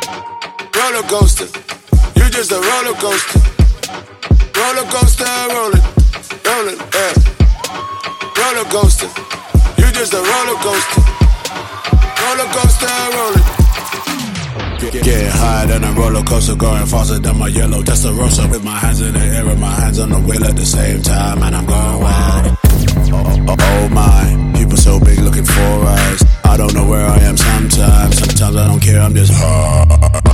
Roller coaster, you just a roller coaster. Roller coaster, rolling, rolling, yeah. Roller coaster, you just a roller coaster. Roller coaster, rolling. Getting higher than a roller coaster, going faster than my yellow Testarossa. With my hands in the air and my hands on the wheel at the same time, and I'm going wild. Oh my, people so big looking for eyes. I don't know where I am sometimes. Sometimes I don't care, I'm just high.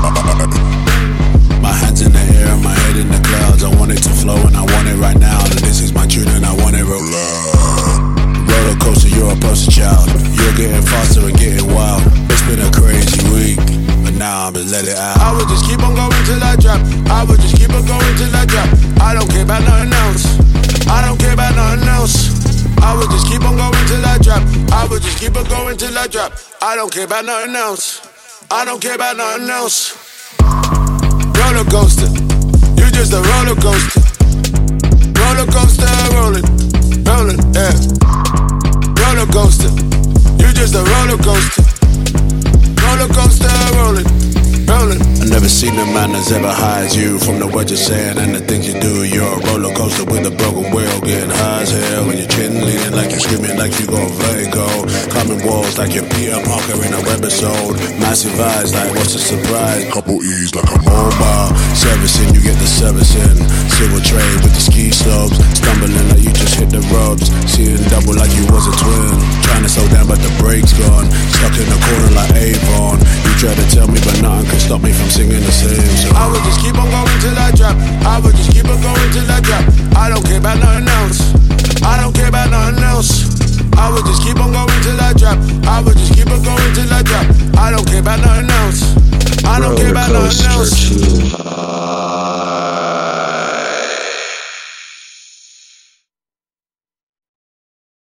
My hands in the air and my head in the clouds. I want it to flow and I want it right now. And this is my tune and I want it real loud. Roller coaster, you're a poster child. You're getting faster and getting wild. It's been a crazy week, but now I'm just let it out. I would just keep on going till I drop. I would just keep on going till I drop. I don't care about nothing else. I don't care about nothing else. I would just keep on going till I drop. I would just keep on going till I drop. I don't care about nothing else. I don't care about nothing else. Roller coaster, you just a roller coaster. Roller coaster, rolling, rolling, yeah. Roller coaster, you just a roller coaster. Roller coaster, rolling, rolling. I've never seen a man that's ever high as you. From the words you're saying and the things you do, you're a roller coaster with a broken wheel. Getting high as hell when you're chin leaning like you're screaming like you got vertigo. Climbing walls like you're Peter Parker in a webisode. Massive eyes like what's the surprise? Couple E's like a mobile. Servicing, you get the servicing. Silver tray with the ski slopes. Stumbling like you just hit the ropes. Seeing double like you was a twin. Trying to slow down but the brakes gone. Stuck in the corner like Avon. You try to tell me but nothing can stop me from singing the same song. I would just keep on going till I drop. I would just keep on going till I drop. I don't care about nothing else. I don't care about nothing else. I would just keep on going till I drop. I would just keep on going till I drop. I don't care about nothing else.